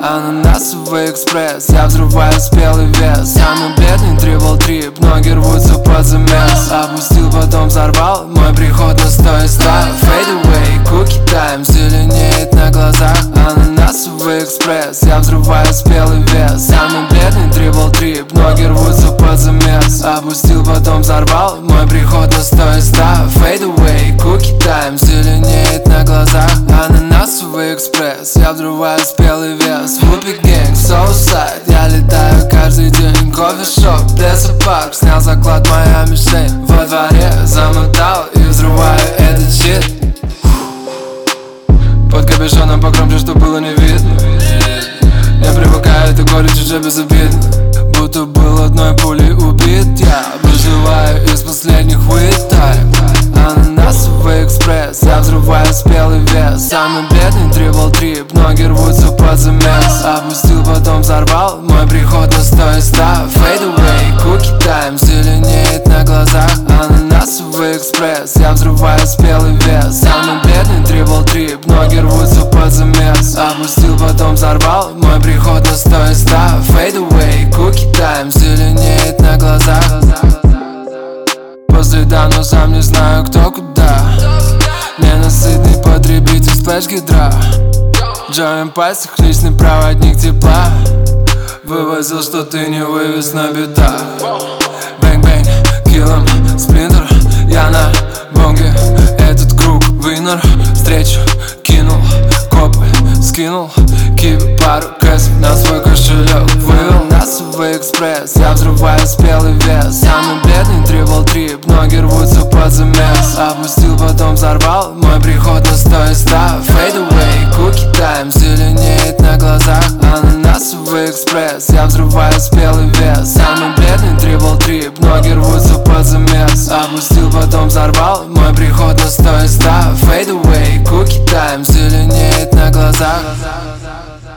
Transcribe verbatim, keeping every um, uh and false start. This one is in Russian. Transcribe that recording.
Ананасовый экспресс, я взрываю спелый вес. Самый бедный трипл трип, ноги рвутся под замес. Опустил, потом взорвал, мой приход на сто из ста. Fade away, cookie time, зеленеет на глазах. Ананасовый экспресс, я взрываю спелый вес. Самый бедный трипл трип, ноги рвутся под замес. Опустил, потом взорвал, мой приход на сто из ста. Fade away, cookie time, зеленеет на глазах. Ананасовый экспресс, я взрываю спелый вес. Вупи гэнг, соусайд, я летаю каждый день. Кофешоп, лесопарк, снял заклад, моя мишень. Во дворе замотал и взрываю этот щит. Под капюшоном погромче, что было не видно. Не привыкаю, эта горечь уже безобидна. Будто был одной пулей убит. Я выживаю из последних with time. Ананасовый экспресс, я взрываю спелый вес. Самый бедный трипл трип, ноги рвутся под замес. Опустил, потом взорвал, мой приход на сто из ста. Fade away, cookie time, зеленеет на глазах. Ананасовый экспресс, я взрываю спелый вес. Самый бедный трипл трип, ноги рвутся под замес. Опустил, потом взорвал, мой приход на сто из ста. Fade away, cookie time, зеленеет на глазах. После да, но сам не знаю кто куда. Ненасытный потребитель сплэш-гидра. Джоем пальцах, личный проводник тепла. Вывозил, что ты не вывез, на беда. Бэнг-бэнг, киллом, сплинтер. Я на бонге, этот круг вынор. Встречу кинул, копы скинул. Киви пару кэсов на свой кошелек вывел. Ананасовый экспресс, я взрываю спелый вес. Самый бедный трипл трип, ноги рвутся под замес. Опустил, потом взорвал, мой приход на сто из ста. Fade away, cookie time, зеленеет на глазах. Ананасовый экспресс, я взрываю спелый вес. Самый бедный трипл трип, ноги рвутся под замес. Опустил, потом взорвал, мой приход на сто из ста. Fade away, cookie time, зеленеет на глазах.